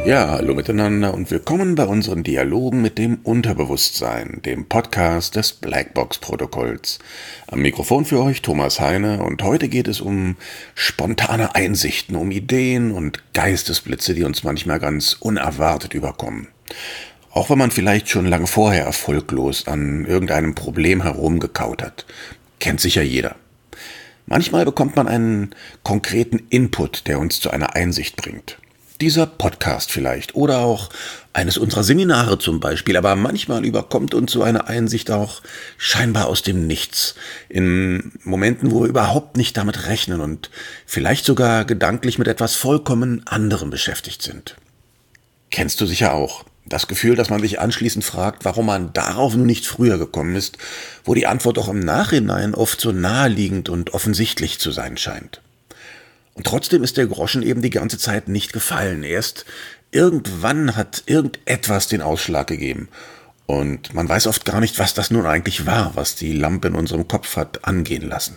Ja, hallo miteinander und willkommen bei unseren Dialogen mit dem Unterbewusstsein, dem Podcast des Blackbox-Protokolls. Am Mikrofon für euch Thomas Heine und heute geht es um spontane Einsichten, um Ideen und Geistesblitze, die uns manchmal ganz unerwartet überkommen. Auch wenn man vielleicht schon lange vorher erfolglos an irgendeinem Problem herumgekaut hat. Kennt sicher jeder. Manchmal bekommt man einen konkreten Input, der uns zu einer Einsicht bringt. Dieser Podcast vielleicht oder auch eines unserer Seminare zum Beispiel, aber manchmal überkommt uns so eine Einsicht auch scheinbar aus dem Nichts, in Momenten, wo wir überhaupt nicht damit rechnen und vielleicht sogar gedanklich mit etwas vollkommen anderem beschäftigt sind. Kennst du sicher auch. Das Gefühl, dass man sich anschließend fragt, warum man darauf nun nicht früher gekommen ist, wo die Antwort auch im Nachhinein oft so naheliegend und offensichtlich zu sein scheint. Und trotzdem ist der Groschen eben die ganze Zeit nicht gefallen. Erst irgendwann hat irgendetwas den Ausschlag gegeben. Und man weiß oft gar nicht, was das nun eigentlich war, was die Lampe in unserem Kopf hat angehen lassen.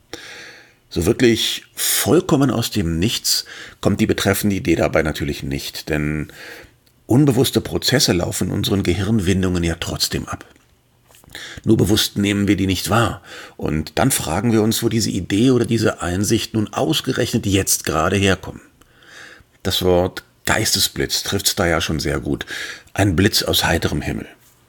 So wirklich vollkommen aus dem Nichts kommt die betreffende Idee dabei natürlich nicht, denn unbewusste Prozesse laufen in unseren Gehirnwindungen ja trotzdem ab. Nur bewusst nehmen wir die nicht wahr. Und dann fragen wir uns, wo diese Idee oder diese Einsicht nun ausgerechnet jetzt gerade herkommen. Das Wort Geistesblitz trifft's da ja schon sehr gut. Ein Blitz aus heiterem Himmel.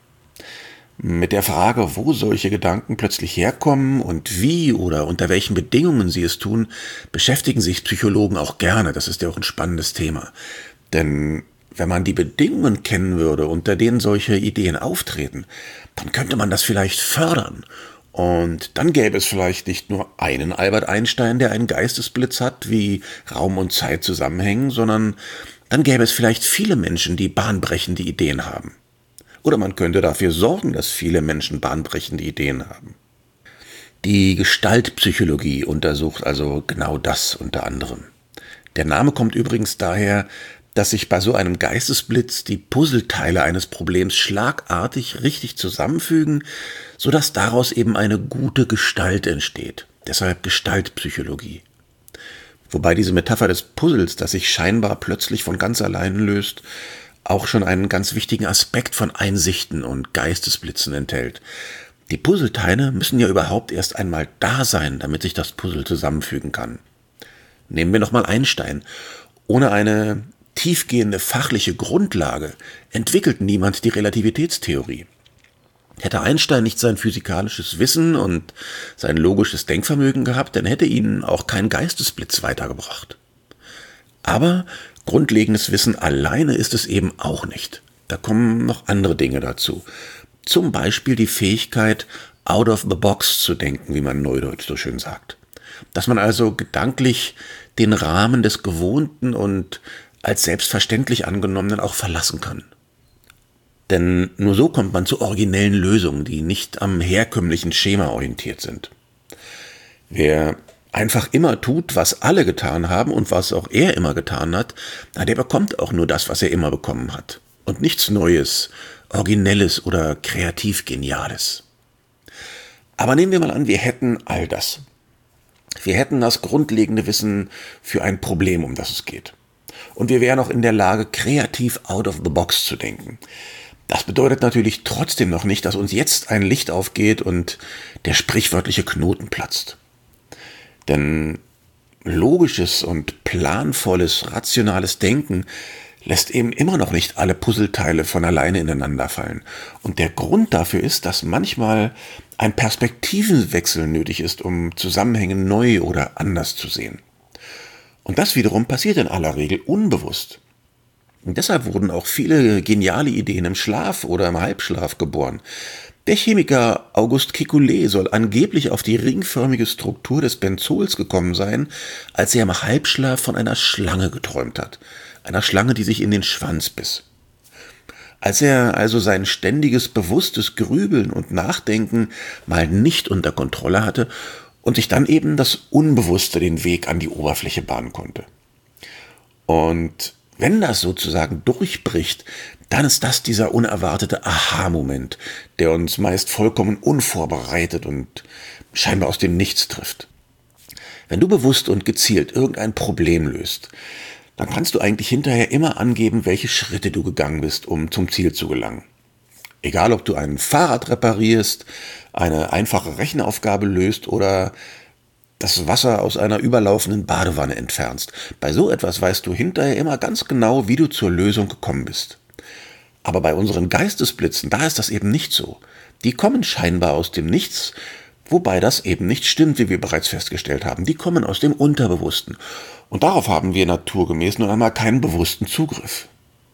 Mit der Frage, wo solche Gedanken plötzlich herkommen und wie oder unter welchen Bedingungen sie es tun, beschäftigen sich Psychologen auch gerne. Das ist ja auch ein spannendes Thema. Denn wenn man die Bedingungen kennen würde, unter denen solche Ideen auftreten, dann könnte man das vielleicht fördern. Und dann gäbe es vielleicht nicht nur einen Albert Einstein, der einen Geistesblitz hat, wie Raum und Zeit zusammenhängen, sondern dann gäbe es vielleicht viele Menschen, die bahnbrechende Ideen haben. Oder man könnte dafür sorgen, dass viele Menschen bahnbrechende Ideen haben. Die Gestaltpsychologie untersucht also genau das unter anderem. Der Name kommt übrigens daher, dass sich bei so einem Geistesblitz die Puzzleteile eines Problems schlagartig richtig zusammenfügen, sodass daraus eben eine gute Gestalt entsteht. Deshalb Gestaltpsychologie. Wobei diese Metapher des Puzzles, das sich scheinbar plötzlich von ganz allein löst, auch schon einen ganz wichtigen Aspekt von Einsichten und Geistesblitzen enthält. Die Puzzleteile müssen ja überhaupt erst einmal da sein, damit sich das Puzzle zusammenfügen kann. Nehmen wir nochmal Einstein. Ohne eine tiefgehende fachliche Grundlage entwickelt niemand die Relativitätstheorie. Hätte Einstein nicht sein physikalisches Wissen und sein logisches Denkvermögen gehabt, dann hätte ihn auch kein Geistesblitz weitergebracht. Aber grundlegendes Wissen alleine ist es eben auch nicht. Da kommen noch andere Dinge dazu. Zum Beispiel die Fähigkeit, out of the box zu denken, wie man neudeutsch so schön sagt. Dass man also gedanklich den Rahmen des Gewohnten und als selbstverständlich angenommenen auch verlassen kann. Denn nur so kommt man zu originellen Lösungen, die nicht am herkömmlichen Schema orientiert sind. Wer einfach immer tut, was alle getan haben und was auch er immer getan hat, der bekommt auch nur das, was er immer bekommen hat. Und nichts Neues, Originelles oder kreativ Geniales. Aber nehmen wir mal an, wir hätten all das. Wir hätten das grundlegende Wissen für ein Problem, um das es geht. Und wir wären auch in der Lage, kreativ out of the box zu denken. Das bedeutet natürlich trotzdem noch nicht, dass uns jetzt ein Licht aufgeht und der sprichwörtliche Knoten platzt. Denn logisches und planvolles, rationales Denken lässt eben immer noch nicht alle Puzzleteile von alleine ineinander fallen. Und der Grund dafür ist, dass manchmal ein Perspektivenwechsel nötig ist, um Zusammenhänge neu oder anders zu sehen. Und das wiederum passiert in aller Regel unbewusst. Und deshalb wurden auch viele geniale Ideen im Schlaf oder im Halbschlaf geboren. Der Chemiker Auguste Kekulé soll angeblich auf die ringförmige Struktur des Benzols gekommen sein, als er im Halbschlaf von einer Schlange geträumt hat. Einer Schlange, die sich in den Schwanz biss. Als er also sein ständiges, bewusstes Grübeln und Nachdenken mal nicht unter Kontrolle hatte und sich dann eben das Unbewusste den Weg an die Oberfläche bahnen konnte. Und wenn das sozusagen durchbricht, dann ist das dieser unerwartete Aha-Moment, der uns meist vollkommen unvorbereitet und scheinbar aus dem Nichts trifft. Wenn du bewusst und gezielt irgendein Problem löst, dann kannst du eigentlich hinterher immer angeben, welche Schritte du gegangen bist, um zum Ziel zu gelangen. Egal, ob du ein Fahrrad reparierst, eine einfache Rechenaufgabe löst oder das Wasser aus einer überlaufenden Badewanne entfernst. Bei so etwas weißt du hinterher immer ganz genau, wie du zur Lösung gekommen bist. Aber bei unseren Geistesblitzen, da ist das eben nicht so. Die kommen scheinbar aus dem Nichts, wobei das eben nicht stimmt, wie wir bereits festgestellt haben. Die kommen aus dem Unterbewussten. Und darauf haben wir naturgemäß nun einmal keinen bewussten Zugriff.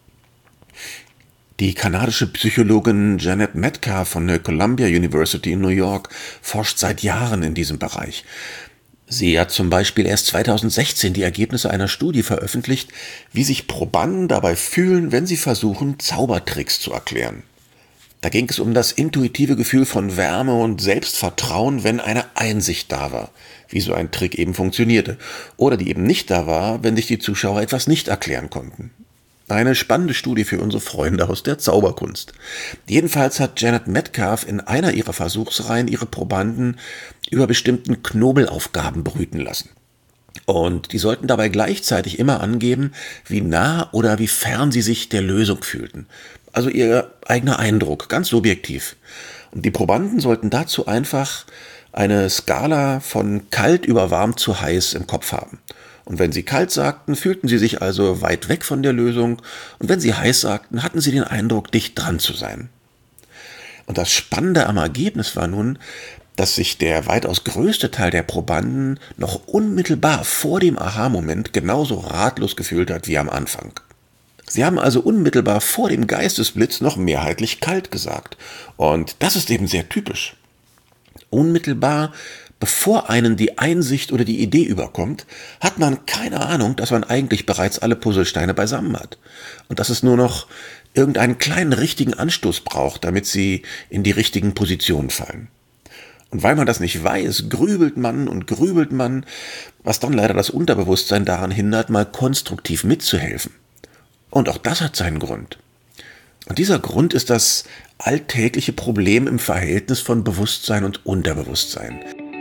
Die kanadische Psychologin Janet Metcalf von der Columbia University in New York forscht seit Jahren in diesem Bereich. Sie hat zum Beispiel erst 2016 die Ergebnisse einer Studie veröffentlicht, wie sich Probanden dabei fühlen, wenn sie versuchen, Zaubertricks zu erklären. Da ging es um das intuitive Gefühl von Wärme und Selbstvertrauen, wenn eine Einsicht da war, wie so ein Trick eben funktionierte, oder die eben nicht da war, wenn sich die Zuschauer etwas nicht erklären konnten. Eine spannende Studie für unsere Freunde aus der Zauberkunst. Jedenfalls hat Janet Metcalf in einer ihrer Versuchsreihen ihre Probanden über bestimmten Knobelaufgaben brüten lassen. Und die sollten dabei gleichzeitig immer angeben, wie nah oder wie fern sie sich der Lösung fühlten. Also ihr eigener Eindruck, ganz subjektiv. Und die Probanden sollten dazu einfach eine Skala von kalt über warm zu heiß im Kopf haben. Und wenn sie kalt sagten, fühlten sie sich also weit weg von der Lösung. Und wenn sie heiß sagten, hatten sie den Eindruck, dicht dran zu sein. Und das Spannende am Ergebnis war nun, dass sich der weitaus größte Teil der Probanden noch unmittelbar vor dem Aha-Moment genauso ratlos gefühlt hat wie am Anfang. Sie haben also unmittelbar vor dem Geistesblitz noch mehrheitlich kalt gesagt. Und das ist eben sehr typisch. Unmittelbar bevor einen die Einsicht oder die Idee überkommt, hat man keine Ahnung, dass man eigentlich bereits alle Puzzlesteine beisammen hat. Und dass es nur noch irgendeinen kleinen richtigen Anstoß braucht, damit sie in die richtigen Positionen fallen. Und weil man das nicht weiß, grübelt man, was dann leider das Unterbewusstsein daran hindert, mal konstruktiv mitzuhelfen. Und auch das hat seinen Grund. Und dieser Grund ist das alltägliche Problem im Verhältnis von Bewusstsein und Unterbewusstsein.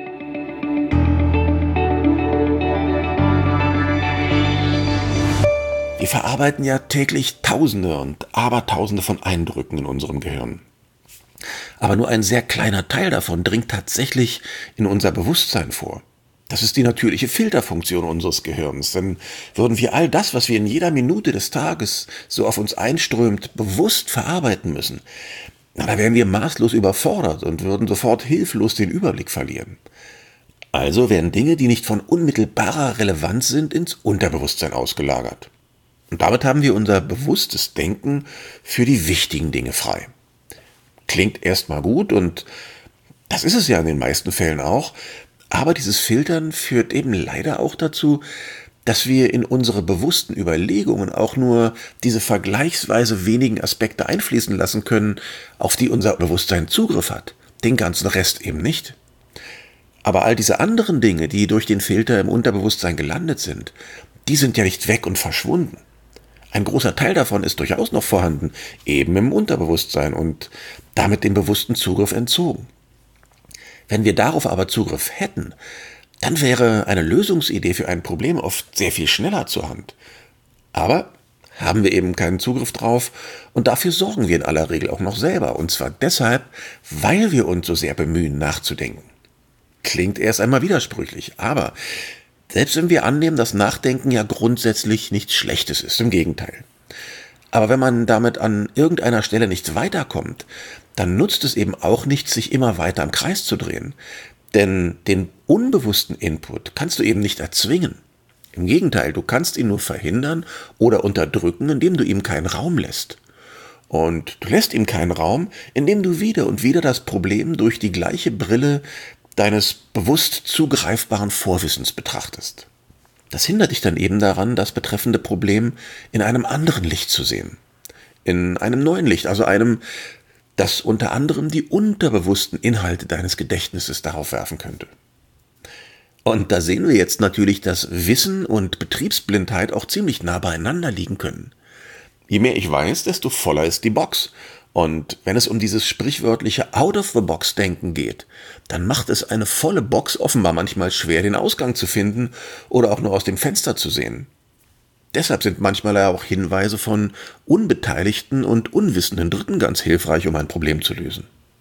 Wir verarbeiten ja täglich Tausende und Abertausende von Eindrücken in unserem Gehirn. Aber nur ein sehr kleiner Teil davon dringt tatsächlich in unser Bewusstsein vor. Das ist die natürliche Filterfunktion unseres Gehirns. Denn würden wir all das, was wir in jeder Minute des Tages so auf uns einströmt, bewusst verarbeiten müssen, da wären wir maßlos überfordert und würden sofort hilflos den Überblick verlieren. Also werden Dinge, die nicht von unmittelbarer Relevanz sind, ins Unterbewusstsein ausgelagert. Und damit haben wir unser bewusstes Denken für die wichtigen Dinge frei. Klingt erstmal gut und das ist es ja in den meisten Fällen auch, aber dieses Filtern führt eben leider auch dazu, dass wir in unsere bewussten Überlegungen auch nur diese vergleichsweise wenigen Aspekte einfließen lassen können, auf die unser Bewusstsein Zugriff hat, den ganzen Rest eben nicht. Aber all diese anderen Dinge, die durch den Filter im Unterbewusstsein gelandet sind, die sind ja nicht weg und verschwunden. Ein großer Teil davon ist durchaus noch vorhanden, eben im Unterbewusstsein und damit dem bewussten Zugriff entzogen. Wenn wir darauf aber Zugriff hätten, dann wäre eine Lösungsidee für ein Problem oft sehr viel schneller zur Hand. Aber haben wir eben keinen Zugriff drauf und dafür sorgen wir in aller Regel auch noch selber. Und zwar deshalb, weil wir uns so sehr bemühen, nachzudenken. Klingt erst einmal widersprüchlich, aber selbst wenn wir annehmen, dass Nachdenken ja grundsätzlich nichts Schlechtes ist, im Gegenteil. Aber wenn man damit an irgendeiner Stelle nicht weiterkommt, dann nutzt es eben auch nichts, sich immer weiter im Kreis zu drehen. Denn den unbewussten Input kannst du eben nicht erzwingen. Im Gegenteil, du kannst ihn nur verhindern oder unterdrücken, indem du ihm keinen Raum lässt. Und du lässt ihm keinen Raum, indem du wieder und wieder das Problem durch die gleiche Brille deines bewusst zugreifbaren Vorwissens betrachtest. Das hindert dich dann eben daran, das betreffende Problem in einem anderen Licht zu sehen. In einem neuen Licht, also einem, das unter anderem die unterbewussten Inhalte deines Gedächtnisses darauf werfen könnte. Und da sehen wir jetzt natürlich, dass Wissen und Betriebsblindheit auch ziemlich nah beieinander liegen können. Je mehr ich weiß, desto voller ist die Box. Und wenn es um dieses sprichwörtliche Out-of-the-Box-Denken geht, dann macht es eine volle Box offenbar manchmal schwer, den Ausgang zu finden oder auch nur aus dem Fenster zu sehen. Deshalb sind manchmal auch Hinweise von unbeteiligten und unwissenden Dritten ganz hilfreich, um ein Problem zu lösen.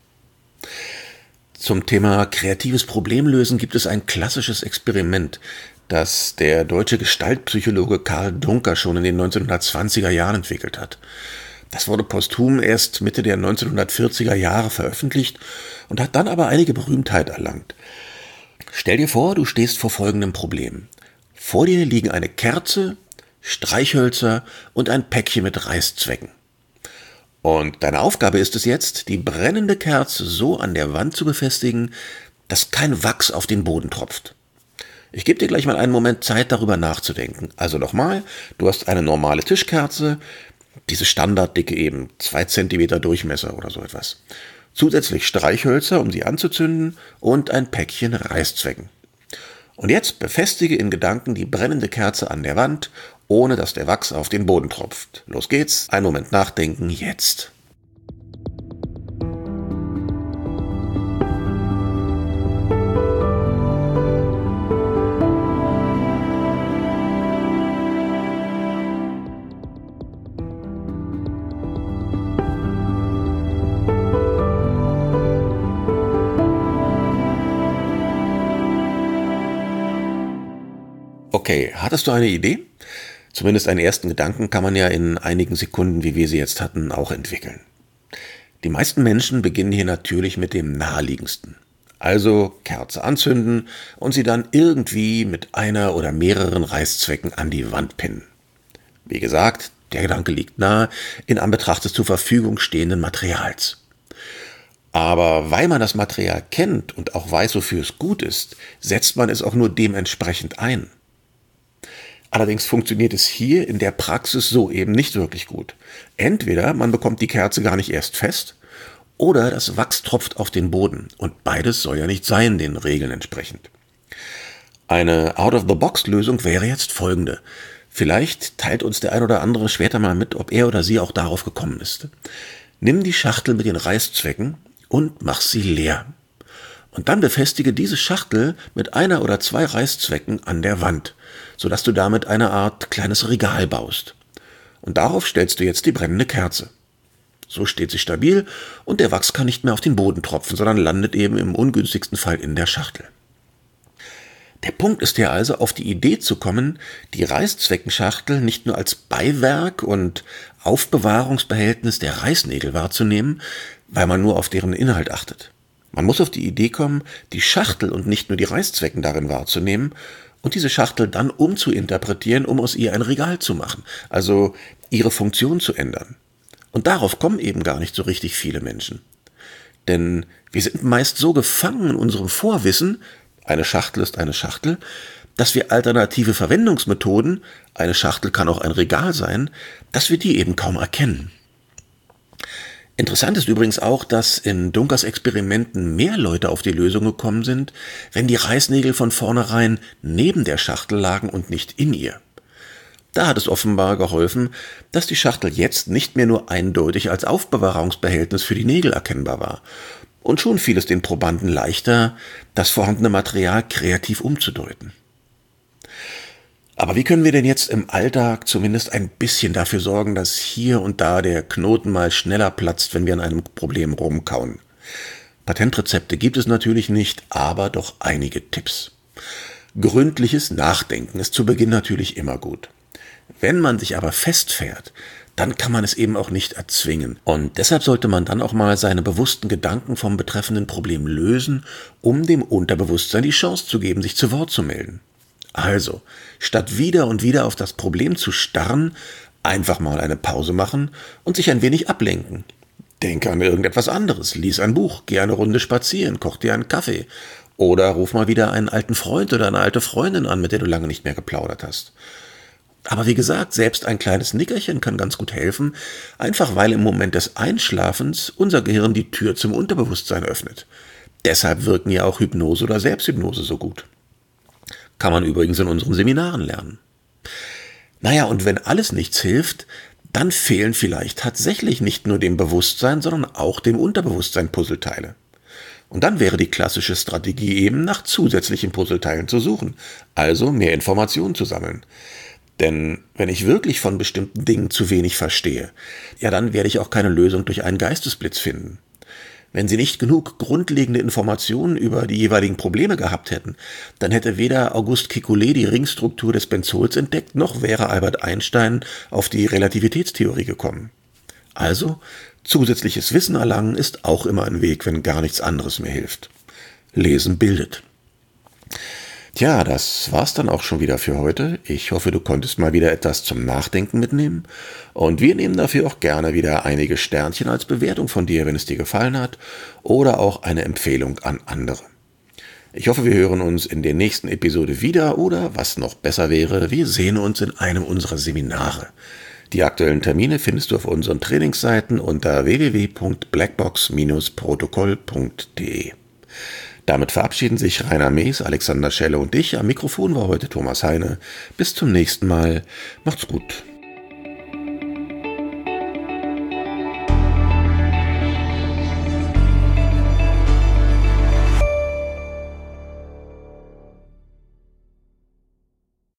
Zum Thema kreatives Problemlösen gibt es ein klassisches Experiment, das der deutsche Gestaltpsychologe Karl Duncker schon in den 1920er Jahren entwickelt hat. Das wurde posthum erst Mitte der 1940er Jahre veröffentlicht und hat dann aber einige Berühmtheit erlangt. Stell dir vor, du stehst vor folgendem Problem. Vor dir liegen eine Kerze, Streichhölzer und ein Päckchen mit Reißzwecken. Und deine Aufgabe ist es jetzt, die brennende Kerze so an der Wand zu befestigen, dass kein Wachs auf den Boden tropft. Ich gebe dir gleich mal einen Moment Zeit, darüber nachzudenken. Also nochmal, du hast eine normale Tischkerze, diese Standarddicke eben, 2 cm Durchmesser oder so etwas. Zusätzlich Streichhölzer, um sie anzuzünden, und ein Päckchen Reißzwecken. Und jetzt befestige in Gedanken die brennende Kerze an der Wand, ohne dass der Wachs auf den Boden tropft. Los geht's, einen Moment nachdenken, jetzt. Okay, hattest du eine Idee? Zumindest einen ersten Gedanken kann man ja in einigen Sekunden, wie wir sie jetzt hatten, auch entwickeln. Die meisten Menschen beginnen hier natürlich mit dem Naheliegendsten. Also Kerze anzünden und sie dann irgendwie mit einer oder mehreren Reißzwecken an die Wand pinnen. Wie gesagt, der Gedanke liegt nahe in Anbetracht des zur Verfügung stehenden Materials. Aber weil man das Material kennt und auch weiß, wofür es gut ist, setzt man es auch nur dementsprechend ein. Allerdings funktioniert es hier in der Praxis so eben nicht wirklich gut. Entweder man bekommt die Kerze gar nicht erst fest, oder das Wachs tropft auf den Boden. Und beides soll ja nicht sein, den Regeln entsprechend. Eine Out-of-the-Box-Lösung wäre jetzt folgende. Vielleicht teilt uns der ein oder andere später mal mit, ob er oder sie auch darauf gekommen ist. Nimm die Schachtel mit den Reißzwecken und mach sie leer. Und dann befestige diese Schachtel mit einer oder 2 Reißzwecken an der Wand, sodass du damit eine Art kleines Regal baust. Und darauf stellst du jetzt die brennende Kerze. So steht sie stabil und der Wachs kann nicht mehr auf den Boden tropfen, sondern landet eben im ungünstigsten Fall in der Schachtel. Der Punkt ist ja also, auf die Idee zu kommen, die Reißzweckenschachtel nicht nur als Beiwerk und Aufbewahrungsbehältnis der Reißnägel wahrzunehmen, weil man nur auf deren Inhalt achtet. Man muss auf die Idee kommen, die Schachtel und nicht nur die Reißzwecken darin wahrzunehmen und diese Schachtel dann umzuinterpretieren, um aus ihr ein Regal zu machen, also ihre Funktion zu ändern. Und darauf kommen eben gar nicht so richtig viele Menschen. Denn wir sind meist so gefangen in unserem Vorwissen, eine Schachtel ist eine Schachtel, dass wir alternative Verwendungsmethoden, eine Schachtel kann auch ein Regal sein, dass wir die eben kaum erkennen. Interessant ist übrigens auch, dass in Dunkers Experimenten mehr Leute auf die Lösung gekommen sind, wenn die Reißnägel von vornherein neben der Schachtel lagen und nicht in ihr. Da hat es offenbar geholfen, dass die Schachtel jetzt nicht mehr nur eindeutig als Aufbewahrungsbehältnis für die Nägel erkennbar war. Und schon fiel es den Probanden leichter, das vorhandene Material kreativ umzudeuten. Aber wie können wir denn jetzt im Alltag zumindest ein bisschen dafür sorgen, dass hier und da der Knoten mal schneller platzt, wenn wir an einem Problem rumkauen? Patentrezepte gibt es natürlich nicht, aber doch einige Tipps. Gründliches Nachdenken ist zu Beginn natürlich immer gut. Wenn man sich aber festfährt, dann kann man es eben auch nicht erzwingen. Und deshalb sollte man dann auch mal seine bewussten Gedanken vom betreffenden Problem lösen, um dem Unterbewusstsein die Chance zu geben, sich zu Wort zu melden. Also, statt wieder und wieder auf das Problem zu starren, einfach mal eine Pause machen und sich ein wenig ablenken. Denke an irgendetwas anderes, lies ein Buch, geh eine Runde spazieren, koch dir einen Kaffee oder ruf mal wieder einen alten Freund oder eine alte Freundin an, mit der du lange nicht mehr geplaudert hast. Aber wie gesagt, selbst ein kleines Nickerchen kann ganz gut helfen, einfach weil im Moment des Einschlafens unser Gehirn die Tür zum Unterbewusstsein öffnet. Deshalb wirken ja auch Hypnose oder Selbsthypnose so gut. Kann man übrigens in unseren Seminaren lernen. Naja, und wenn alles nichts hilft, dann fehlen vielleicht tatsächlich nicht nur dem Bewusstsein, sondern auch dem Unterbewusstsein Puzzleteile. Und dann wäre die klassische Strategie eben, nach zusätzlichen Puzzleteilen zu suchen, also mehr Informationen zu sammeln. Denn wenn ich wirklich von bestimmten Dingen zu wenig verstehe, ja, dann werde ich auch keine Lösung durch einen Geistesblitz finden. Wenn Sie nicht genug grundlegende Informationen über die jeweiligen Probleme gehabt hätten, dann hätte weder Auguste Kekulé die Ringstruktur des Benzols entdeckt, noch wäre Albert Einstein auf die Relativitätstheorie gekommen. Also, zusätzliches Wissen erlangen ist auch immer ein Weg, wenn gar nichts anderes mehr hilft. Lesen bildet. Tja, das war's dann auch schon wieder für heute. Ich hoffe, du konntest mal wieder etwas zum Nachdenken mitnehmen. Und wir nehmen dafür auch gerne wieder einige Sternchen als Bewertung von dir, wenn es dir gefallen hat, oder auch eine Empfehlung an andere. Ich hoffe, wir hören uns in der nächsten Episode wieder oder, was noch besser wäre, wir sehen uns in einem unserer Seminare. Die aktuellen Termine findest du auf unseren Trainingsseiten unter www.blackbox-protokoll.de. Damit verabschieden sich Rainer Mees, Alexander Schelle und ich. Am Mikrofon war heute Thomas Heine. Bis zum nächsten Mal. Macht's gut.